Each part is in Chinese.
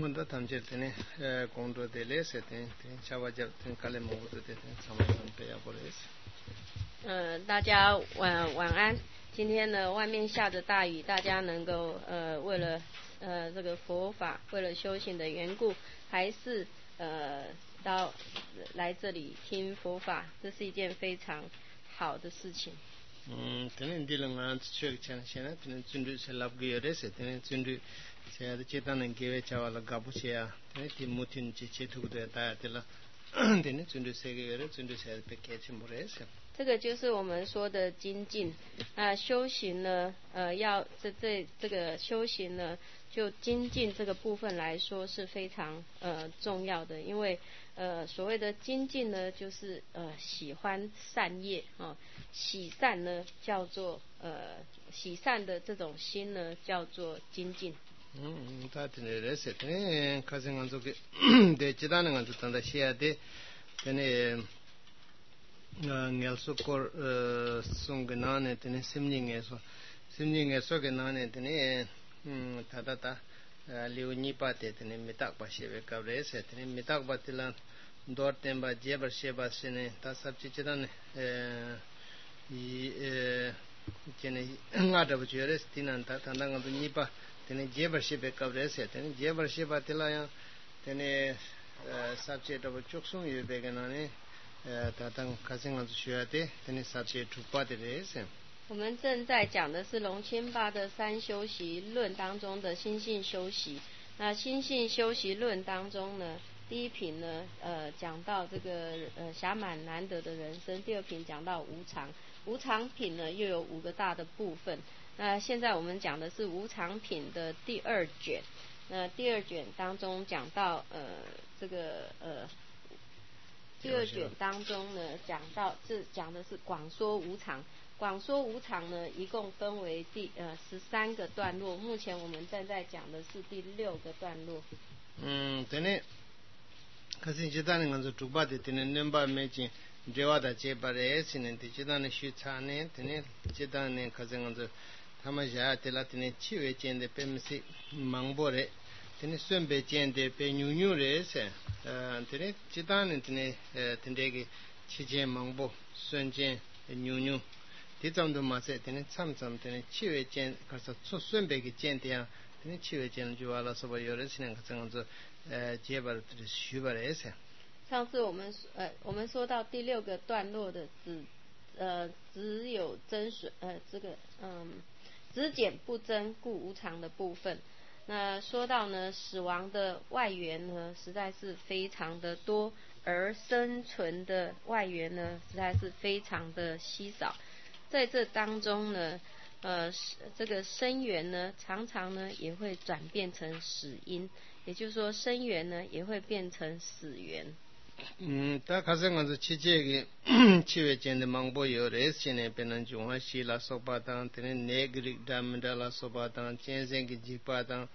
문도 담제되네 공도들에 세된 차와잡된 칼레 모두 되는 상황을 배워버렸어. 大家晚安。今天呢，外面下着大雨，大家能够为了这个佛法，为了修行的缘故，还是来这里听佛法，这是一件非常好的事情。 저는 딜랑한 추억찬시나 저는 준비를 랍기어레서 저는 준비 제가 제단은 계획 자와라 가부시야 저는 디모틴 지체투도 다야들라 저는 준비 세계를 준비 세 백개치 모레서 这个就是我们说的精进。修行呢，要这个修行呢，就精进这个部分来说是非常重要的，因为所谓的精进呢，就是喜欢善业啊，喜善呢叫做喜善的这种心呢叫做精进。 다들 레세 네 가정한 속에 대지다는 건 듣는다 시야 돼 근데 넬소코 송근안에 되는 심링에서 근안에 되는 다다다 리오니파테 되는 미탁바시베 카브레세 되는 미탁바tillan dortemba jebershebasene tasabchichidan 이 제네 나다부지레스 티난타 탄당도 니파 되는 jebershebe 카브레세 되는 jebershebatel라야 되는 sabche도 쪽송 유베가나네 我们正在讲的是龙千巴的三修习论当中的心性修习。那心性修习论当中呢，第一品呢讲到这个暇满难得的人生，第二品讲到无常，无常品呢又有5个大的部分。那现在我们讲的是无常品的第2卷。那第2卷当中讲到这个第2卷当中呢，讲的是广说无常。广说无常呢，一共分为13个段落。目前我们正在讲的是第6个段落。 对。可是这段呢，就主把的呢，number matching，这话的这把的是呢，这段呢虚差呢，对，这段呢，可是呢就他们家的啦，呢7月间的被么是忙不嘞。tene swembe jende pe nyunyu re se tene chitane tene tendege chije mangbo swenjen nyunyu titamdo ma se tene chamcham tene chiwe jen karsa swembe ge jende ya tene chiwe jen juwala soba yore sinen kasang zo jebar tene shuba re se 上次我们说到第6个段落的只有增损这个只减不增故无常的部分。那说到呢，死亡的外缘呢，实在是非常的多，而生存的外缘呢，实在是非常的稀少。在这当中呢，这个生缘呢，常常呢也会转变成死因，也就是说，生缘呢也会变成死缘。 다 가정에서 치제기 치외전의 망보요 레스네 배는 중화 시라 소바당 되는 네그릭 담달라 소바당 전생기 지바당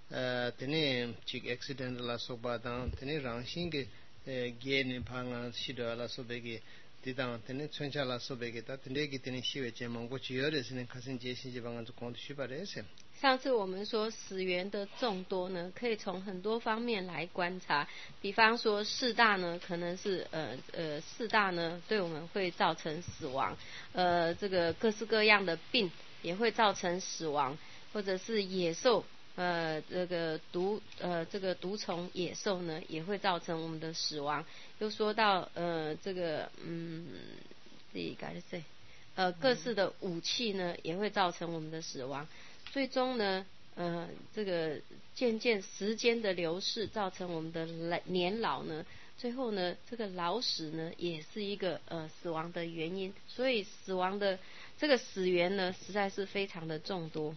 되는 직 액시던트라 소바당 되는 랑싱게 게네 방안 시도라 소베기 디당 되는 천차라 소베기다 되게 되는 시외전 망보지요 레스네 가신 제신지 방안 좀 쉬바레세 上次我们说死缘的众多呢，可以从很多方面来观察。比方说4大呢，可能是4大呢对我们会造成死亡，这个各式各样的病也会造成死亡，或者是野兽，这个毒虫野兽呢也会造成我们的死亡。又说到这个各式的武器呢也会造成我们的死亡。最终呢，这个渐渐时间的流逝，造成我们的年老呢，最后呢，这个老死呢，也是一个死亡的原因。所以死亡的这个死缘呢，实在是非常的众多。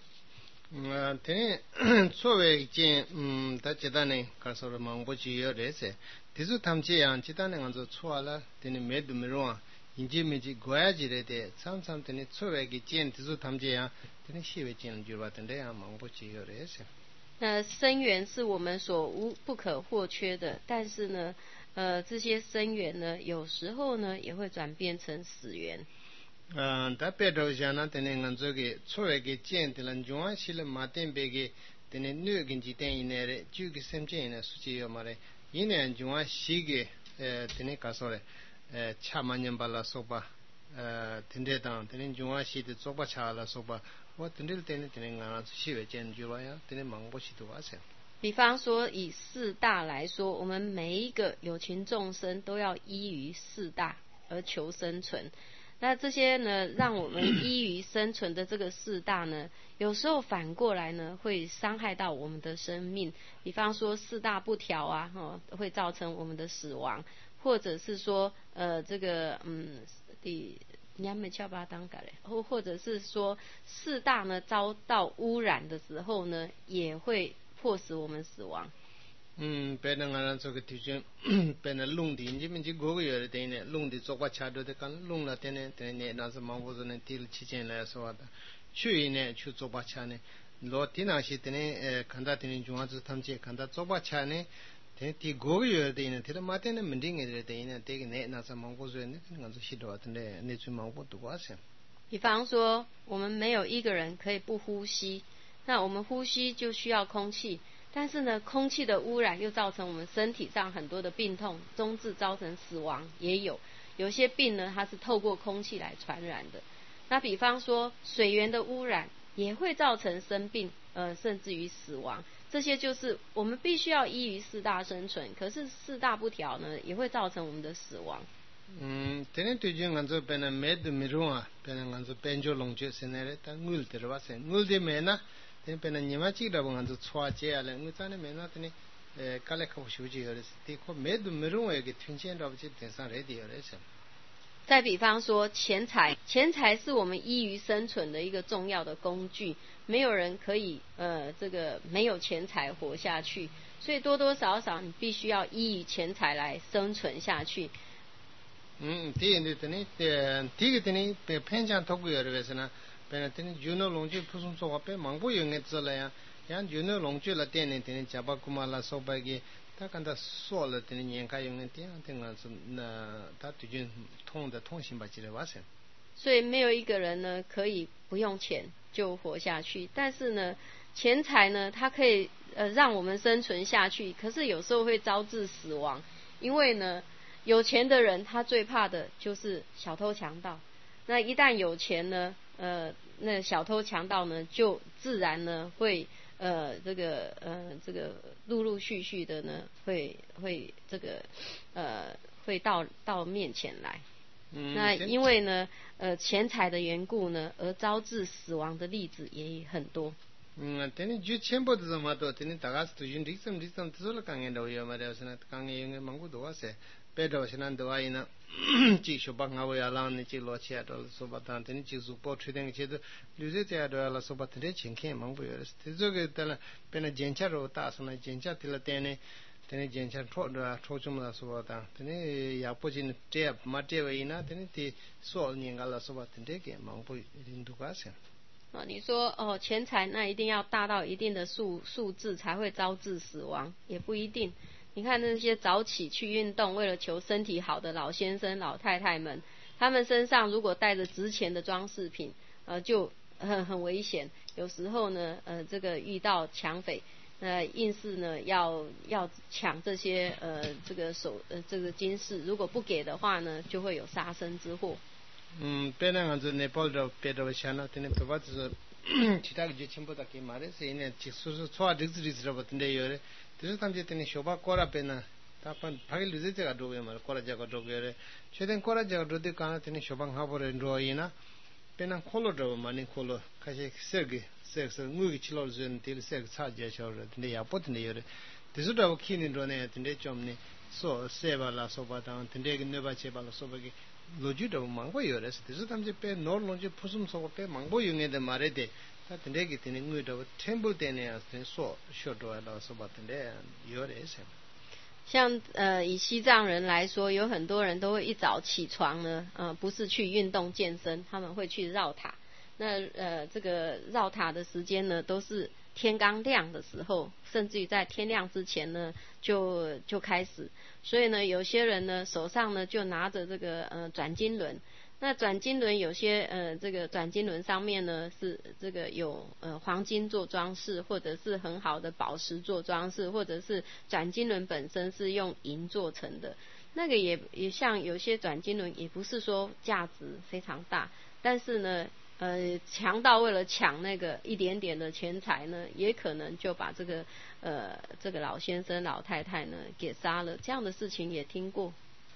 作为一件大家呢，告诉了忙不起有这些，但是他们这样，其他人按照错了，等你没都没用。인지미지 고야지레데 참참더니 초외기 젠 디수 탐제야 드니 시외 젠 줄바던데 망보지요레세 生缘是我们所不可或缺的，但是呢这些生缘呢有时候呢也会转变成死缘。 답변도 자나 되는 건저기 초외기 젠들은 중앙실을 마텐베기 tene nu ginji ten inere ju gi semche ina suchi yo mare ine jungwa shige tene kasore chamanyam bala soba tende dang tene jungwa shi de soba chala soba wa tende tene ngana shiwe chen juwa ya tene mangbo shi tu wase。 比方说以四大来说，我们每一个有情众生都要依于四大而求生存。那这些呢，让我们依于生存的这个四大呢，有时候反过来呢，会伤害到我们的生命。比方说四大不调啊，会造成我们的死亡，或者是说这个你还没敲把当改嘞，或者是说四大呢遭到污染的时候呢，也会迫使我们死亡。 pena ngana so ke tijun pena lung di inji minji go go yore tene lung di zokwa chado de kan lung la tene ne na sa mangbo zo ne til chi chen la so wa da chu ine chu zokwa cha ne lo tina shi tene khanda tene jungwa zu thamche khanda zokwa cha ne tene ti go go yore tene tira ma tene mending e tene te ne na sa mangbo zo ne ngan zo shi do tene ne chu mangbo du wa se。 比方说，我们没有一个人可以不呼吸，那我们呼吸就需要空气。但是呢，空气的污染又造成我们身体上很多的病痛，终至造成死亡也有。有些病呢，它是透过空气来传染的。那比方说，水源的污染也会造成生病，甚至于死亡。这些就是我们必须要依于四大生存，可是四大不调呢，也会造成我们的死亡。 tene tujun nganzo pena med mirua pena nganzo penjo longche senere ta ngul terwa se ngul de mena tene pena nyima chi da nganzo chwa che ale ngutane mena tene kale kho shuji yore ti ko med mirua ge twinchen da bje tensan re de yore se。 再比方说钱财，钱财是我们依于生存的一个重要的工具，没有人可以这个没有钱财活下去，所以多多少少你必须要依于钱财来生存下去。 tene tege tene penjan togu yore vesena pena tene juno longche pusum so wape mangbo yonge zala ya yan juno longche la tene jaba kuma la soba ge ta kanda so la tene nyenka yonge tene na ta tujun tong的通行吧之类哇塞。 所以没有一个人呢可以不用钱就活下去，但是呢，钱财呢它可以让我们生存下去，可是有时候会招致死亡，因为呢。有钱的人他最怕的就是小偷强盗，那一旦有钱呢，那小偷强盗呢就自然呢会这个陆陆续续的呢会这个会到面前来。那因为呢钱财的缘故呢而招致死亡的例子也很多。 tene ju chembo de zamato tene tagas tu jin diksam tsola kangen do yo mare osna kangen yenge mangu do ase pedo sinan do aina chi shoba ngawo ya lan ni chi lo chia do so batan tene chi zu po chuden che do luze te do la so batan chenke mangu yo te zo ge tala pena jencha ro ta sona jencha tila tene jencha tro do tro chum la so batan tene ya po jin te ma te we ina tene ti so nyinga la so batan de ke mangu rin du ka se。 你说钱财那一定要大到一定的数字才会招致死亡，也不一定。你看那些早起去运动为了求身体好的老先生老太太们，他们身上如果带着值钱的装饰品，就很危险。有时候呢这个遇到抢匪，硬是呢要抢这些这个金饰，如果不给的话呢，就会有杀身之祸。 pena nganzo Nepal da pedo shana tene pebat zo chitag je chimbo da ke mare se ine chisu chwa district ra batinde yore tisu tamje tene shoba kora pena ta pan phagil luze jaga dobe mar kora jaga dobe yore cheden kora jaga dode kana tene shoba ngabore ro ina pena kholo do mani kholo khaje serge serge ngugi chilo zen til serge cha je shor tene ya potinde yore tisu da khini ro ne tene chomni so seba la soba ta tene ge neba cheba la soba ge loju da mangbo yore se tisu tamje pe nor lonje pusum so pe mangbo yunge de mare de ta tende gi tene ngui da temple tene as tene so shodo la so ba tende yore se。 像以西藏人来说，有很多人都会一早起床呢，不是去运动健身，他们会去绕塔。那这个绕塔的时间呢，都是天刚亮的时候，甚至于在天亮之前呢就开始。所以呢，有些人呢手上呢就拿着这个转经轮， 那转经轮有些这个转经轮上面呢是这个有黄金做装饰，或者是很好的宝石做装饰，或者是转经轮本身是用银做成的。那个也像有些转经轮也不是说价值非常大，但是呢强盗为了抢那个一点点的钱财呢，也可能就把这个老先生老太太呢给杀了，这样的事情也听过。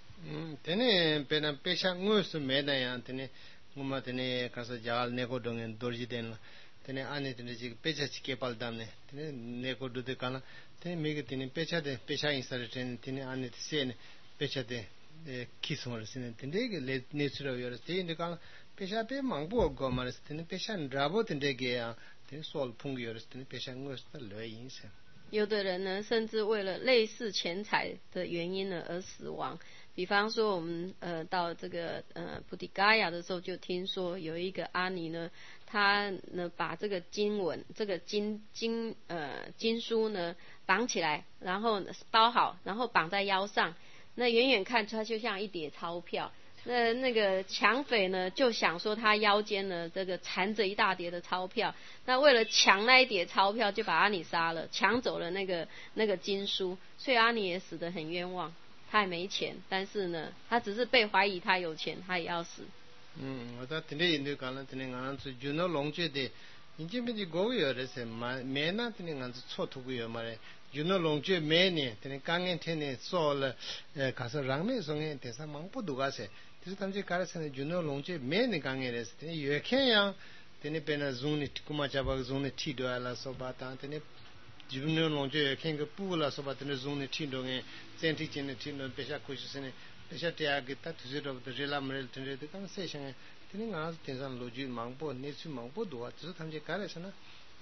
tene pena pesha ngus meda ya tene nguma tene kasa jal neko dongen dorji den tene ane tene jig pecha chike pal damne tene neko dude kana tene mege tene pecha insare tene ane sene pecha de kismor sene tene ge natural yor tene kana pecha pe mangbo go mares tene pecha drabo tene ge ya tene sol pung yor tene pecha ngus ta lo yin se。 有的人呢，甚至为了类似钱财的原因呢而死亡。比方说，我们到这个菩提伽亚的时候，就听说有一个阿尼呢，他呢把这个经文、这个经书呢绑起来，然后包好，然后绑在腰上。那远远看出来就像一叠钞票。那个抢匪呢就想说他腰间呢这个缠着一大叠的钞票，那为了抢那一叠钞票，就把阿尼杀了，抢走了那个经书，所以阿尼也死得很冤枉。他也没钱，但是呢，他只是被怀疑他有钱，他也要死。 我在听印度讲了，听俺是就那龙觉的，你这边的国有的是嘛，没那听俺是错图个有嘛嘞，就那龙觉没呢，听刚刚听呢说了，可是让没说呢，但是忙不多个噻，就是他们这搞的是就那龙觉没呢刚刚的是，听越看呀，听边那种的古马家把种的剃掉了，说把当听。自分の論調見がプーラそばてのゾーンにティンドゲ全体のティンドペシャコシスねペシャテアゲタトゥゼロブレラムレルテンレデカンセーションティンガーテンサンロジュマンボネスマンボドアツタンジェカレスナ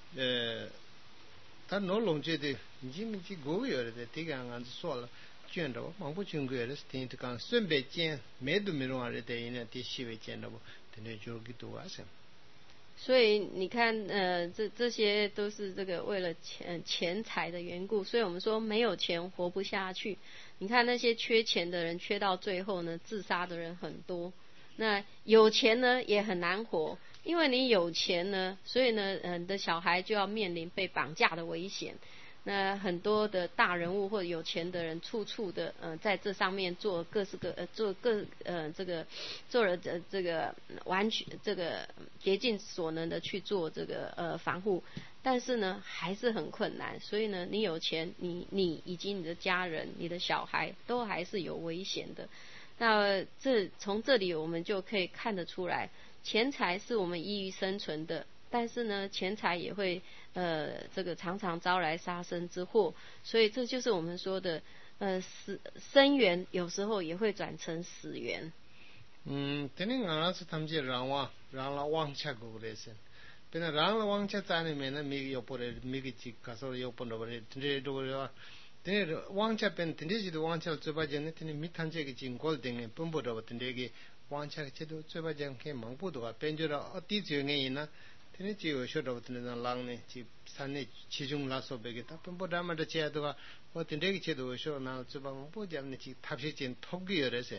タノ論調でジミジゴヨレでティガンガンソーラ卷着马不经过的，听这讲顺便见，没都没弄啊，的因呢，第细微见着不，等于就给多啊些。 所以你看，这些都是这个为了钱财的缘故，所以我们说没有钱活不下去。你看那些缺钱的人，缺到最后呢，自杀的人很多。那有钱呢也很难活，因为你有钱呢，所以呢，你的小孩就要面临被绑架的危险。那很多的大人物或者有钱的人，处处的在这上面做各式各这个做了这个完全这个竭尽所能的去做这个防护，但是呢还是很困难。所以呢，你有钱，你以及你的家人、你的小孩都还是有危险的。那从这里我们就可以看得出来，钱财是我们易于生存的。但是呢，钱财也会这个常常招来杀身之祸，所以这就是我们说的生缘有时候也会转成死缘。 这里俺是他们这让了往下过来噻，本来让了往下在里面呢，没有不来，没个几个时候有不着的，这都是。근데 왕차 pen 텐데지도 왕차 쩌바제네 텐데 미탄제게 진골 등에 뿜보도 텐데게 왕차 제도 쩌바제 게 망보도가 벤저라 어디 지역에 있나 텐데 지요 쇼도 텐데 랑네 지 산내 지중 라소베게 다 뿜보다마다 제도가 어 텐데게 제도 쇼나 쩌바 망보자네 지 탑시진 톱기여래서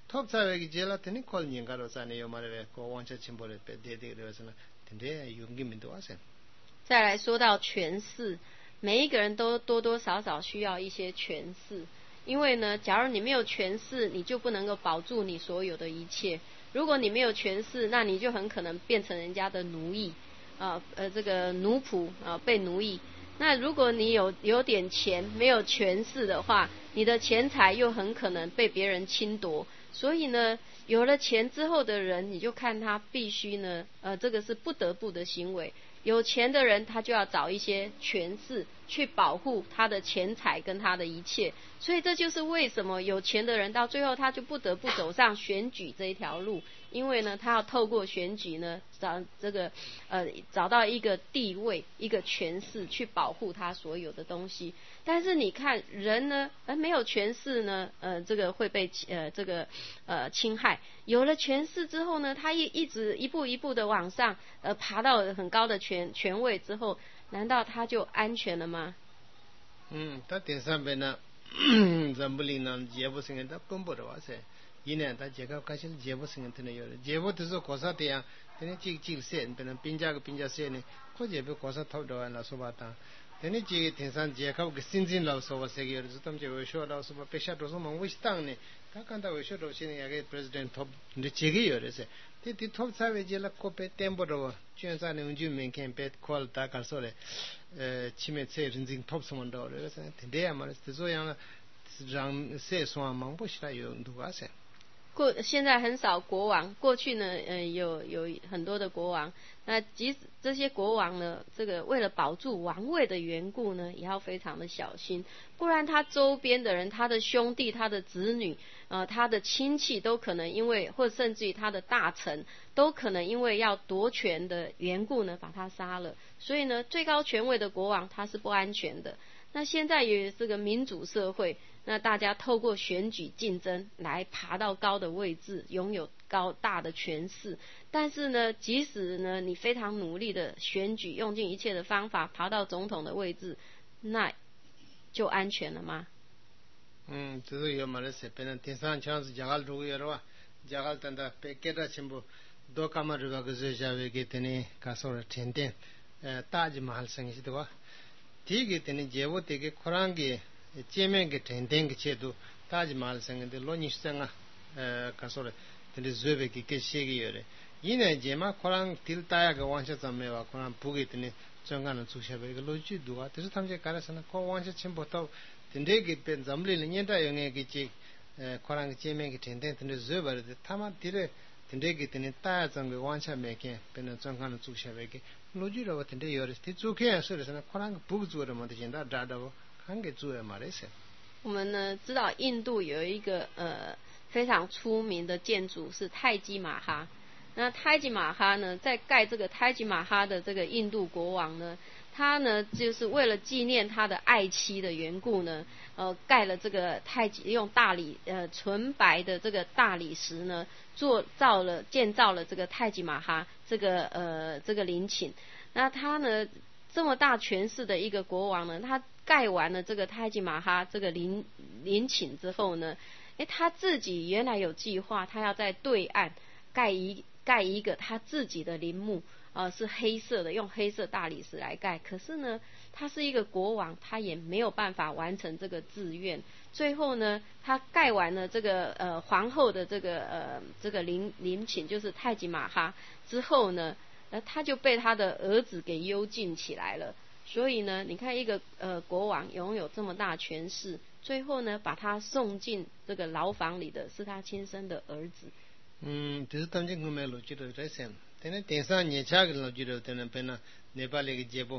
톱사베기 제라 텐데 콜닝가로 산에요 말에 고 왕차 침보를 빼데데려서나 텐데 용기민도 와서 再来说到权势，每一个人都多多少少需要一些权势，因为呢，假如你没有权势，你就不能够保住你所有的一切。如果你没有权势，那你就很可能变成人家的奴役这个奴仆被奴役。那如果你有点钱，没有权势的话，你的钱财又很可能被别人侵夺。所以呢，有了钱之后的人，你就看他必须呢，这个是不得不的行为。有钱的人他就要找一些权势去保护他的钱财跟他的一切，所以这就是为什么有钱的人到最后他就不得不走上选举这一条路，因为呢他要透过选举呢找到一个地位一个权势去保护他所有的东西。但是你看人呢没有权势呢这个会被侵害，有了权势之后呢，他一直一步一步的往上爬到很高的权位之后，难道他就安全了吗？ 他顶上边呢，咱不领呢也不是的奔波的哇塞， 이내 다 제가 가실 제보 생각되는 요 제보도 고사대야 되네 찍세 되는 빈자가 빈자세네 그 제보 고사 타도와 나서바다 되네 지 대산 제가 그 신진라서 와세기요 좀 제 외쇼라서 뭐 페샤도서 망위스당네 다 간다 외쇼도 신이야게 프레지던트 톱 근데 제기요 그래서 티 톱사베지라 코페 템보로 chuyên gia 운주면 캠페 콜다 가서래 치메체 린징 톱스먼도 그래서 근데야 말이지 저양让세双忙不起来有很多些。 现在很少国王，过去呢，有很多的国王。那即使这些国王呢，这个为了保住王位的缘故呢，也要非常的小心，不然他周边的人、他的兄弟、他的子女、他的亲戚都可能因为，或甚至于他的大臣，都可能因为要夺权的缘故呢，把他杀了。所以呢，最高权位的国王他是不安全的。那现在也这个民主社会，那大家透过选举竞争来爬到高的位置，拥有大的权势。但是呢，即使呢你非常努力的选举，用尽一切的方法爬到总统的位置，那就安全了吗？ 这是有马来西亚变成第三强是加尔主要的话，加尔等的被给他全部多干嘛这个是下面给你告诉了甜点，大吉马哈生意的话。ठीक है तेने जेवो तेके खुरांग के चेमे के टेंटेंग के चेदो ताजमहल संग ते लोनिश संग कसोरे तेने ज़ुबे के शेगी योरे इने जेमा खुरांग तिल ताया के वांशा जमेवा खुरांग पुगे तेने चंगा न चुशबे के लोजी दुआ तेरे थमजे कारेसना को वांशा छिमबो तो तेने के पे जमले नियंता योंगे के चे खुरांग चेमे के टेंटेंग तेने ज़ुबे ते थमा तिरे तेने के तेने ताया जंगे वांशा मेके पेने चंगा न चुशबे के 로지로 같은데 요르스티 주케야 소리서는 코랑 북주를 못 된다 다다고 한게 주에 말이세 我们呢知道印度有一个非常出名的建筑是泰姬玛哈。那泰姬玛哈呢，在盖这个泰姬玛哈的这个印度国王呢，他呢就是为了纪念他的爱妻的缘故呢，盖了这个用纯白的这个大理石呢，建造了这个泰姬玛哈这个陵寝。那他呢这么大权势的一个国王呢，他盖完了这个泰姬玛哈这个陵寝之后呢，他自己原来有计划，他要在对岸盖一个他自己的陵墓，是黑色的，用黑色大理石来盖。可是呢，他是一个国王，他也没有办法完成这个志愿。最后呢，他盖完了这个皇后的这个陵寝，就是泰姬玛哈之后呢，他就被他的儿子给幽禁起来了。所以呢，你看一个国王拥有这么大权势，最后呢把他送进这个牢房里的是他亲生的儿子。 这是当今我们录制的在线，但是电视年轻的录制的，但是变了네팔의 제보,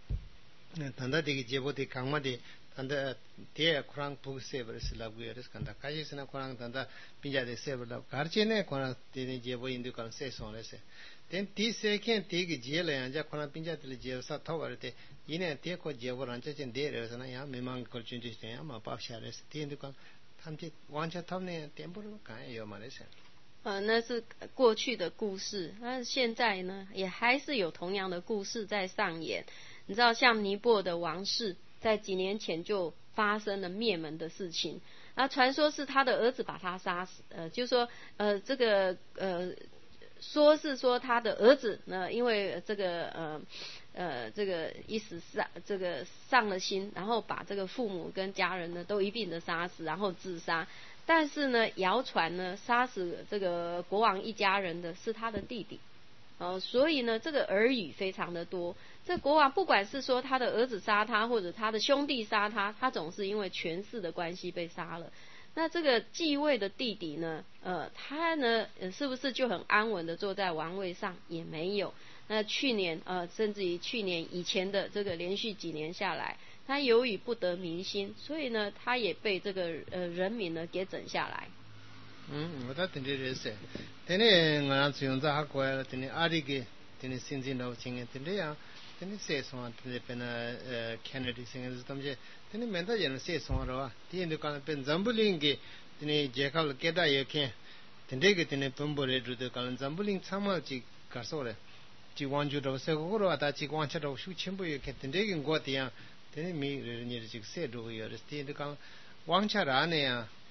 단다되게 제보대 강마대 단다 대 쿠랑 부세버스라고 그래서 간다 가시스나 쿠랑 단다 빈자대 세버라 가르치네 쿠랑 대네 제보 인도 간 세송레세 된 디세켄 되게 제를 안자 쿠랑 빈자들 제사 타버때 이네 대코 제보를 안자진 대래서나 야 메망 걸준지세 아마 밥샤레스 대인도 간 탐지 완전 탐네 템포로 가요 말레세 那是过去的故事，但是现在呢，也还是有同样的故事在上演。你知道，像尼泊尔的王室，在几年前就发生了灭门的事情。那传说是他的儿子把他杀死，就说说是说他的儿子呢，因为这个一时上了心，然后把这个父母跟家人呢都一并的杀死，然后自杀。但是呢，谣传呢，杀死这个国王一家人的是他的弟弟，所以呢，这个耳语非常的多。这国王不管是说他的儿子杀他，或者他的兄弟杀他，他总是因为权势的关系被杀了。那这个继位的弟弟呢，他呢，是不是就很安稳的坐在王位上？也没有。那去年甚至于去年以前的这个连续几年下来，他由于不得民心，所以呢，他也被这个人民呢给整下来。 我到等这人是，等你我让使用者还过来了，等你阿里个，等你新进到经验，等你呀，等你写什么，等你变那Kennedy 生是他们些，等你面对人写什么的话，第一你讲变zambu ling个，等你接考了给大也看，等这个等你本部来做的，讲zambu ling参谋去搞说的，去完全的，这个我话他去完全的，修全部也看，等这个我这样。等你没人家这个写都有的，第一讲王家人呢呀，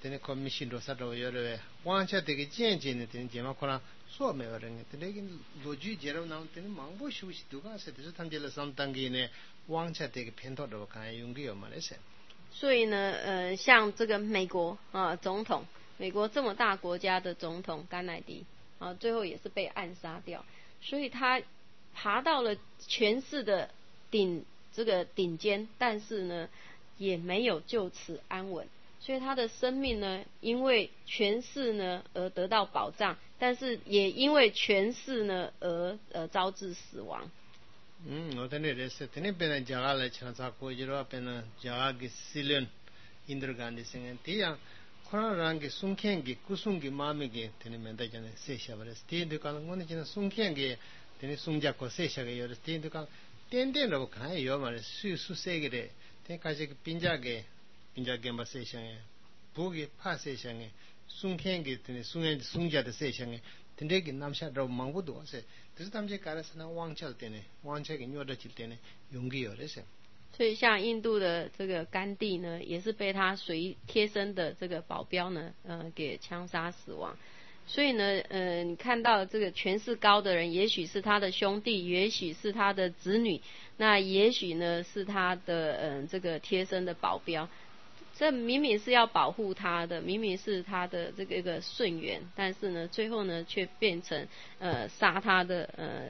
tene commission ro sa ro yore wangcha de ge jen jen ne tene jema khona so me ore ne tene ge loju jero na tene mangbo shu shi du ga se de tam je le sam tang ge ne wangcha de ge pen to ro kan yung ge yo ma le se。 所以呢，像这个美国总统，美国这么大国家的总统甘乃迪最后也是被暗杀掉，所以他爬到了权势的顶尖，但是呢，也没有就此安稳，所以他的生命呢，因为权势呢而得到保障，但是也因为权势呢而招致死亡。 我等你这是，等你变成加拉来强杀国际了，变成加拉给西伦，印度干的生意，这样，可能让给松天给古松给妈咪给，等你们大家呢写下来，这都讲我们讲松天给，等你松家国写下来有的，这都讲点点了看有嘛，数写个的，等开始个兵家给嘛写下来，不给怕写下来，松天给等你松家的写下来。这个南下到忙不多是，但是他们这干的是那王桥的呢，王桥给牛的起的呢，用的有的是。 所以像印度的这个甘地呢，也是被他贴身的这个保镖呢，给枪杀死亡。所以呢，你看到这个权势高的人，也许是他的兄弟，也许是他的子女，那也许呢是他的这个贴身的保镖。这明明是要保护他的，明明是他的这个一个顺缘，但是呢，最后呢却变成杀他的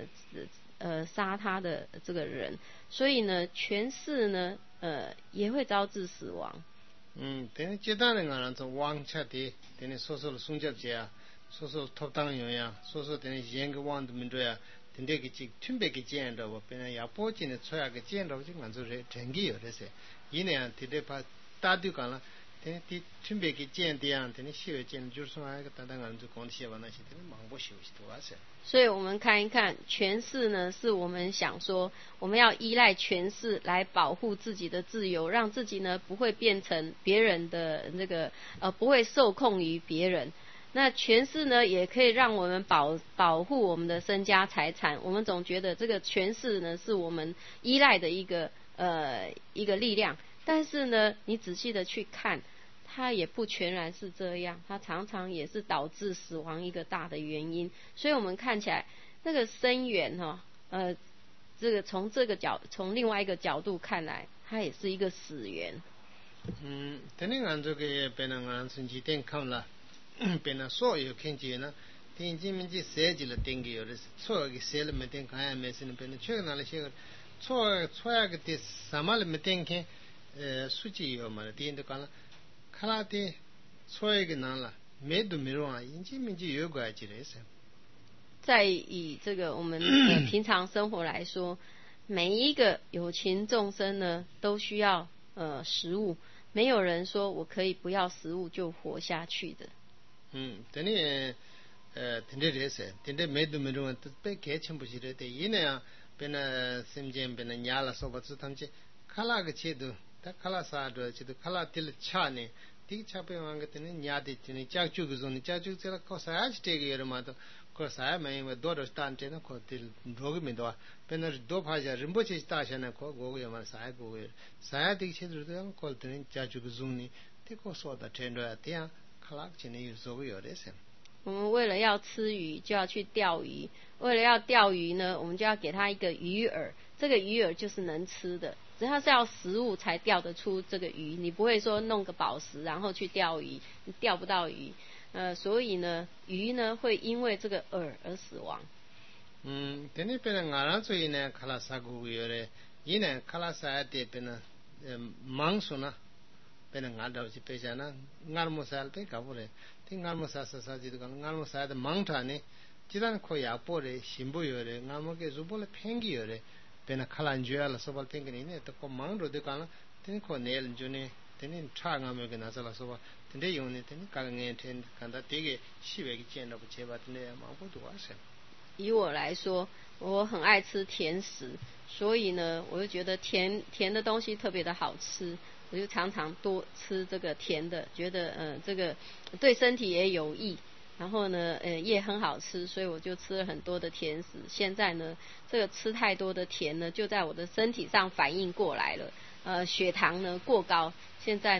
这个人，所以呢，权势呢也会招致死亡。 等接单人啊，从王家的，等你说说宋家姐啊，说说托当人呀，说说等你演个王的民族呀，等这个这特别个见到我，本来要报警的出来个见到就按照是真的有的是，一年等这把。大都讲了，等你准备给见的样，等你学会见，就是说那个等等俺就讲的些话那些，等你忙不休息多些。 所以我们看一看，权势呢，是我们想说，我们要依赖权势来保护自己的自由，让自己呢不会变成别人的那个不会受控于别人。那权势呢，也可以让我们保护我们的身家财产。我们总觉得这个权势呢，是我们依赖的一个力量。但是呢，你仔细的去看，它也不全然是这样，它常常也是导致死亡一个大的原因。所以我们看起来那个生源这个从另外一个角度看来，它也是一个死源。 等你按这个变成按生气点看了，变成所有看见呢，天津民间设计了定个有的，错个写了没定看没事呢，变成确哪里写个错个的什么了没定看。数据有嘛？第一都讲了，看了的错一个难了，没都没用啊，人家民间有关系的是。 在以这个我们平常生活来说，每一个有情众生呢，都需要食物，没有人说我可以不要食物就活下去的。 等你等这这些，等这没都没用，都被改成不起的。对，一呢，变那身边变那伢了，说不知他们去看那个chế度。다 칼라사도 지도 칼라틸 차네 디 차페만 같은 냐디 티니 짜주고 존이 짜주 제가 코사야지 되게 여러마도 코사야 매면 도로 스탄테나 코틸 로그면도 베너 도파자 림보치 스타샤나 코 고고야만 사야고 사야디 체도도 콜트니 짜주고 존이 티코 소다 텐도야 티야 칼락 치니 유소고 요레세 我们为了要吃鱼，就要去钓鱼。为了要钓鱼呢，我们就要给它一个鱼饵。这个鱼饵就是能吃的，只要是要食物才钓得出这个鱼。你不会说弄个宝石然后去钓鱼，你钓不到鱼。所以呢，鱼呢会因为这个饵而死亡。 等你变成俺那做呢，卡拉萨古有嘞，伊呢卡拉萨的变成忙说呢，变成俺到去变成呢，俺木萨变搞不嘞。俺们啥子都讲，俺们啥的忙他呢？既然可以播的，新不有的，俺们给如果了便宜有的，变那看烂绝了，说不便宜呢，都可忙着的讲了，等可耐了就呢，等你差俺们给拿走了说吧，等你用呢，等你干个眼天，看他这个细微的见到不切吧，等你忙不多少。 以我来说，我很爱吃甜食，所以呢，我就觉得甜的东西特别的好吃。我就常常多吃这个甜的，觉得这个对身体也有益，然后呢也很好吃，所以我就吃了很多的甜食。现在呢，这个吃太多的甜呢，就在我的身体上反应过来了，血糖呢过高，现在呢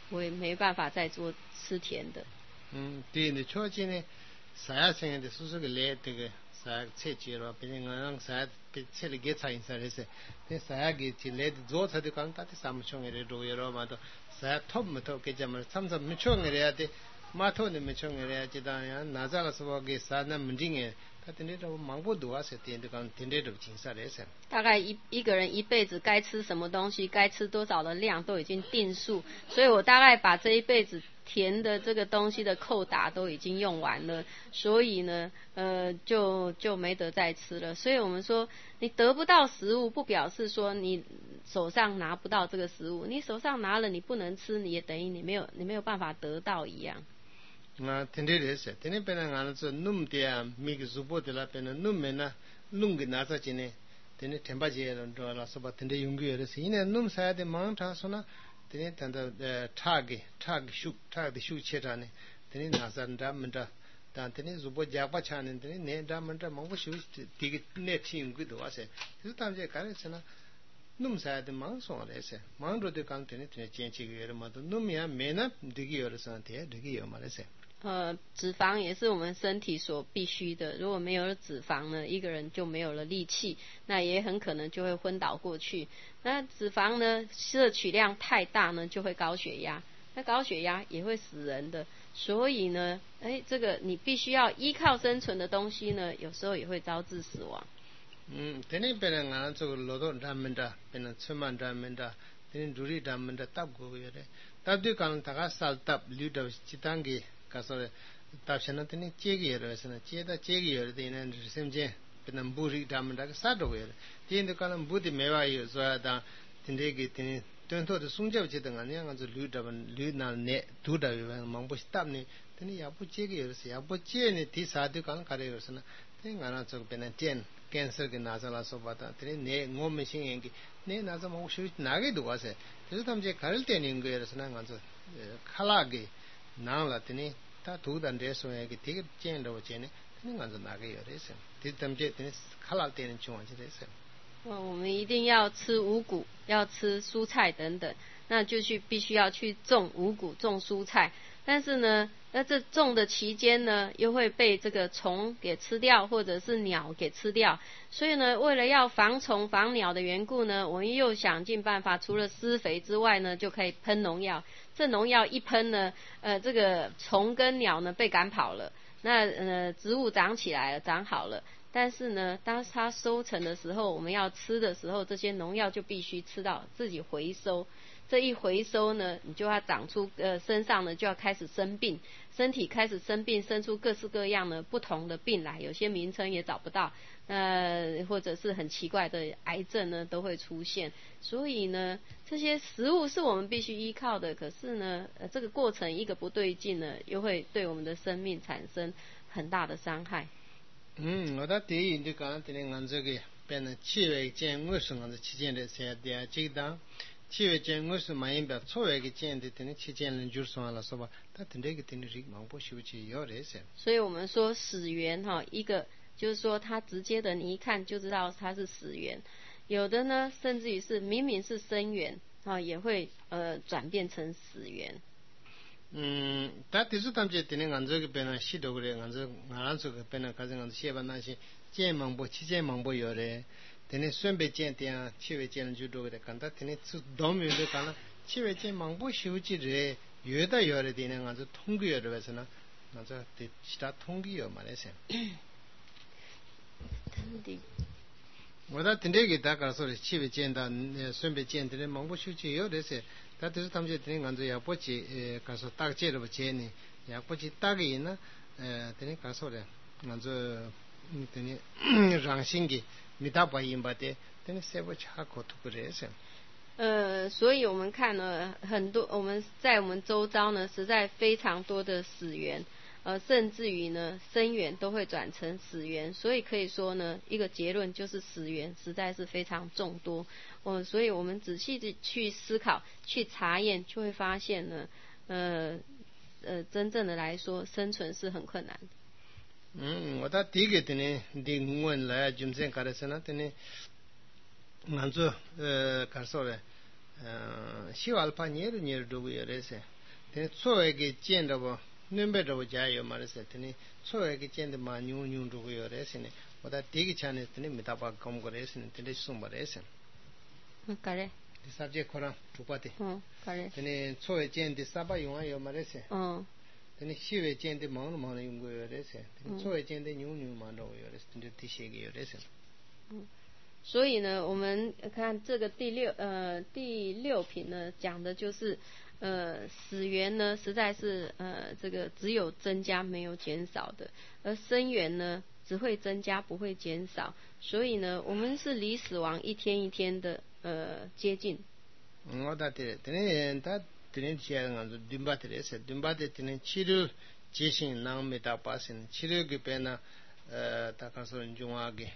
我也没办法再做吃甜的。 对的，初期呢，啥生的，叔叔个来这个啥菜鸡了，别人讲啥别吃了给菜因啥的噻，那啥给去来的做菜的讲，他的啥么穷的肉了嘛都，啥top么top给咱们，参么穷的的，嘛头的么穷的，就当样拿着了说给啥那么定的。他天天都忙不多啊，是天天讲天天都精神来噻。 大概一个人一辈子该吃什么东西，该吃多少的量都已经定数，所以我大概把这一辈子甜的这个东西的扣打都已经用完了，所以呢，就没得再吃了。所以我们说，你得不到食物，不表示说你手上拿不到这个食物，你手上拿了你不能吃，你也等于你没有办法得到一样。 天天的是，天天别人讲是弄的，每个主播的啦，别人弄没呢，弄个拿着去呢，天天天把节了，知道了是吧？天天用个的是，因为弄啥的忙他说呢，天天谈到差的修切着呢，天天拿着咱们的，但天天主播加把钱呢，天天呢咱们这忙不修，这个那天用个多些，就是他们这干的是呢。弄啥的忙说来噻，忙着的讲天天捡几个月的嘛，都弄呀没呢，这个月的上天这个月嘛来噻。 脂肪也是我们身体所必须的，如果没有了脂肪呢，一个人就没有了力气，那也很可能就会昏倒过去。那脂肪呢，摄取量太大呢，就会高血压，那高血压也会死人的。所以呢，这个你必须要依靠生存的东西呢，有时候也会招致死亡。 天天别人讲这个劳动他们的，别人出门他们的，天天努力他们的打过个的，打对讲大家少打溜到几单个。告诉了，到现在天天接个月了是呢，接到这个月的呢是什么件？别人不是他们那个啥都为了，天天可能不的没话有说当天天给天天头的送教去等啊，那样子溜到溜那呢，读到有忙不打呢，天天也不接个月是，也不接呢，第三就讲搞的有是呢，天天俺这个别人见。कैंसर के नाचा ला सो बात तेरे ने ngom में सिंगे की ने नाचा मो शु नागे दुआ से तो हम जे करल ते निंग गे रसना गांस खला गे नाला तेने ता दु दन रे सो है कि ठीक चेन दो चेन ने गांस नागे रे से ते तम जे तेने खला ते ने चुआ जे से 我们一定要吃五谷，要吃蔬菜等等，那就必须要去种五谷、种蔬菜。但是呢，这种的期间呢，又会被这个虫给吃掉，或者是鸟给吃掉。所以呢，为了要防虫防鸟的缘故呢，我们又想尽办法，除了施肥之外呢，就可以喷农药。这农药一喷呢，这个虫跟鸟呢被赶跑了，那植物长起来了，长好了。但是呢，当它收成的时候，我们要吃的时候，这些农药就必须吃到自己回收。这一回收呢，你就要长出身上呢就要开始生病，身体开始生病，生出各式各样的不同的病来，有些名称也找不到，或者是很奇怪的癌症呢都会出现。所以呢，这些食物是我们必须依靠的，可是呢，这个过程一个不对劲呢，又会对我们的生命产生很大的伤害。 我的第一就讲的俺这个变成7月间我是俺这期间的才的这个7月间我是买一百错月个间的等期间人就算了是吧？他等这个等的是忙不休息要这些。 所以我们说死源一个就是说它直接的你一看就知道它是死源，有的呢甚至于是明明是生源也会转变成死源。 다 뒤서 담제 되는 안저게 배나 시도 그래 안저 그 배나 가정 안저 시반나시 제망보 치제망보 요래 되네 선배제한테 치외제는 주도 그래 간다 되네 도면도 가나 치외제망보 쉬우지래 요다 요래 되는 안저 통기요래 해서나 안저 시다 통기요 말해서 뭐다 된대게 다 가서 치외제한다 선배제한테 망보 쉬우지 요래서 다 뒤서 담제 되는 안저 야포치 가서 딱 제로 제니 야포치 딱이 있나 되네 가서래 안저 되네 장신기 미다바임바데 되네 세버 차고 그래서 所以我们看呢，很多我们在我们周遭呢，实在非常多的死源，甚至于呢，生源都会转成死源，所以可以说呢，一个结论就是死源实在是非常众多。所以我们仔细的去思考、去查验，就会发现呢，真正的来说，生存是很困难的。 我到第一个的呢，第5问来军政搞的是呢，的呢，俺做搞说嘞，希望把年都都有这些， tene tsoe ge jenda bo numbe do jayo marese tene tsoe ge jenda ma nyung do yo resene oda digi chane tene mitaba kom go resene tene sumba resen kare the subject kora tupate kare tene tsoe jenda saba yo marese tene shiwe jenda ma yung go yo rese tene tsoe jenda nyung ma do yo rese tene tishe ge yo resen 所以呢，我们看这个第六品呢，讲的就是死缘呢，实在是这个只有增加没有减少的，而生缘呢只会增加不会减少，所以呢，我们是离死亡一天一天的接近。 我da te tene ta tene chia nganzo dimba te se dimba te tene chiru jishin nang meta pasin chiru ge pena ta ka so njunga ge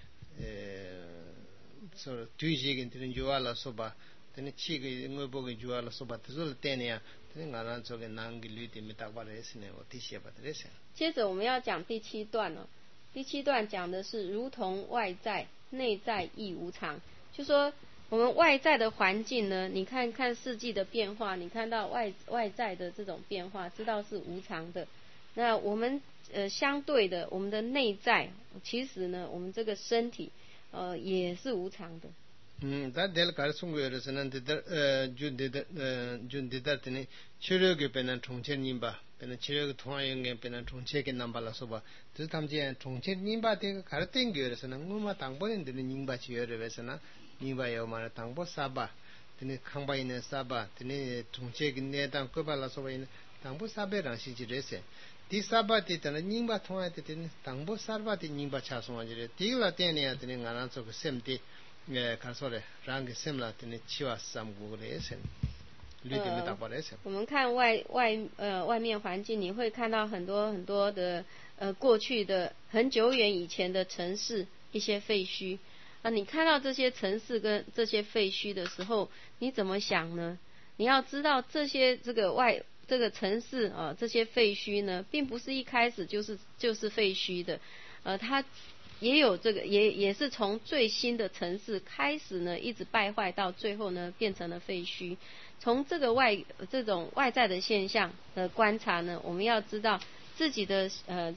so tuji ge tene juwa la soba tene chi ge ngobo ge juwa la soba te zul tene ya tene ngaran so ge nang ge lu te meta ba re se ne o ti xie ba te se 接着我们要讲第7段了。第7段讲的是如同外在内在亦无常，就说我们外在的环境呢，你看看四季的变化，你看到外在的这种变化，知道是无常的。那我们相对的，我们的内在，其实呢，我们这个身体也是无常的。 da del kar sungu yore sanan de jun de da tene chiro ge pena chongche nimba pena chiro ge thwa yeng pena chongche ge namba la soba tu tam je chongche nimba de kar teng ge yore sanan nguma tangbo ne de nimba chi yore vesana nimba yo ma tangbo saba tene khangba ine saba tene chongche ge ne dang ko ba la soba ine tangbo sabe rang si ji rese di saba de tene nimba thwa de tene tangbo sarba de nimba cha song ji re di la tene ya tene ngana so ge sem de rangi semla tene chiwa samgu resen我们看外面环境，你会看到很多的过去的很久远以前的城市一些废墟你看到这些城市跟这些废墟的时候，你怎么想呢？你要知道这个城市这些废墟呢，并不是一开始就是废墟的它也有这个也是从最新的城市开始呢，一直败坏到最后呢变成了废墟。从这种外在的现象的观察呢，我们要知道自己的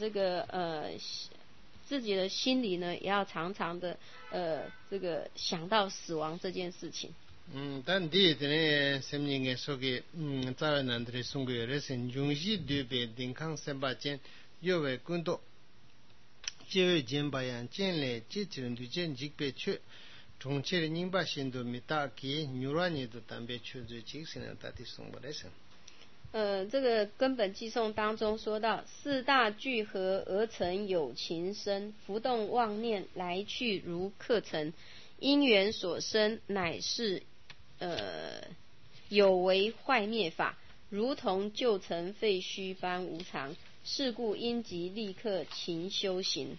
自己的心里呢，也要常常的这个想到死亡这件事情。 但第呢semninge soge zawa nandre sungu resen jungji dube dinkang semba chen yowe kundo jewe jenbayan jenle jichirun dujen jikpe chu chongche ningba shindo mita ki nyurani do tambe chuzu jiksina tati sungba resen 这个根本偈颂当中说到四大聚合而成有情身，浮动妄念来去如客尘，因缘所生乃是有为坏灭法，如同旧尘废墟般无常，是故应即立刻勤修行。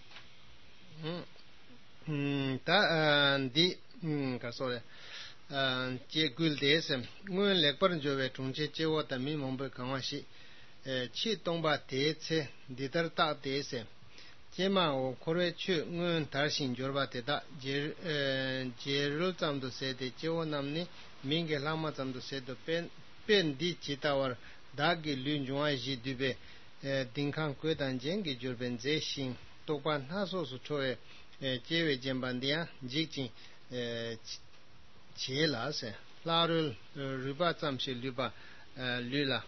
ka sore je gul desem nguen lekpar jowe tungche chewo tami mombe kangwashi chi tongba teche didar ta desem jema o korwe chu nguen darshin jorba teda jerul zamdo sede chewo namni minge lama zamdo sedo pen di chitawar dagi lun juwa ji dube dingkang kwedan jengi jorben ze shing tokpan haso su chowe jewe jembandia jikchin che la se larul ruba tsamshi luba lula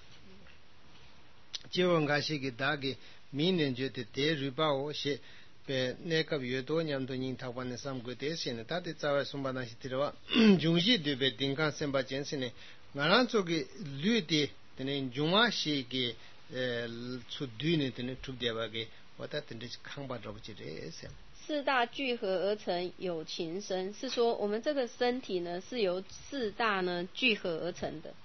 jewo ngashi gi dagi minen jote te ruba o she pe nekab yodo nyamdo nying thakwane samgo te sene tate tsawa sumbana shitirwa jungji dube dingkan semba jensene ngarancho gi lu de tene jungwa shi gi su dune tene tubdeba ge wata tene khangba drobchi re se 四大聚合而成有情身，是说我们这个身体呢是由四大呢聚合而成的。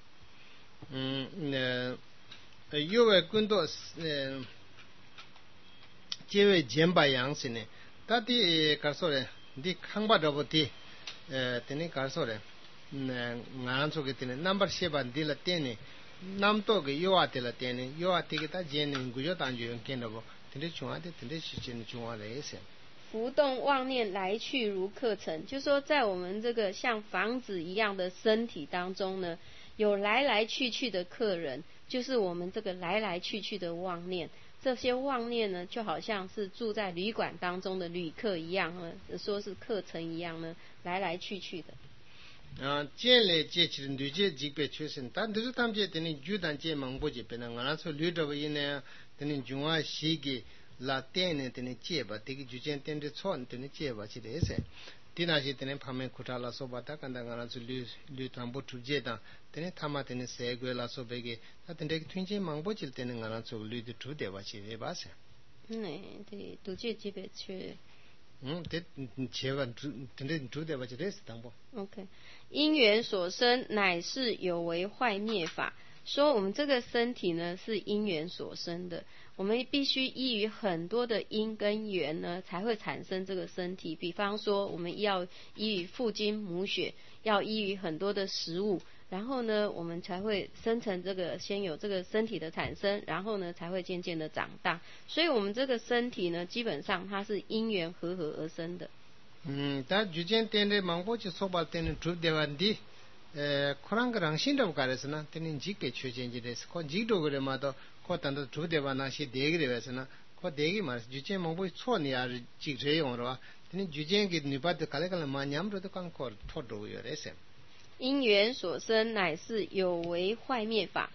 因为更多这位减把样式呢，他的告诉人，你看不着不的，等你告诉人，俺说个的，number 7番的了点呢，南多个有啊的了点呢，有啊的个他减呢，古就当就用见到不，等你中啊的，等你是真中啊来些。 浮动妄念来去如客尘，就说在我们这个像房子一样的身体当中呢， 有来来去去的客人，就是我们这个来来去去的妄念。这些妄念呢，就好像是住在旅馆当中的旅客一样呢，说是客程一样呢，来来去去的。 建立这起旅界级别出身，但都是他们这等于举单这忙不这边呢，我那时候旅着为呢，等于中华西给拉店呢，等于接吧，这个就见等于错，等于接吧，是的噻。第那些等于旁边库查拉说吧，他看到我那时候旅团不出街的，等于他们等于谁过拉说别个，他等于团结忙不就等于我那时候旅的出的吧，是的吧噻。 对，旅界级别去。 对，切完住的吧，就这是当不。 OK， 因缘所生，乃是有为坏灭法。说我们这个身体呢是因缘所生的，我们必须依于很多的因跟缘呢，才会产生这个身体。比方说，我们要依于父精母血，要依于很多的食物，然后呢，我们才会生成这个，先有这个身体的产生，然后呢，才会渐渐的长大。所以，我们这个身体呢，基本上它是因缘和合而生的。 但就见店的忙不就说吧，店的住的完的。코랑그랑 신다고 가르스나 때는 지게 최전지です. 코 지도 그래마도 코 단도 주대바나 시 대기래서나 코 대기 말 주제 뭐고 초니야 지제용으로 때는 주제게 니바도 갈래갈 마냠로도 깡코 토도요레세. 因缘所生乃是有为坏灭法。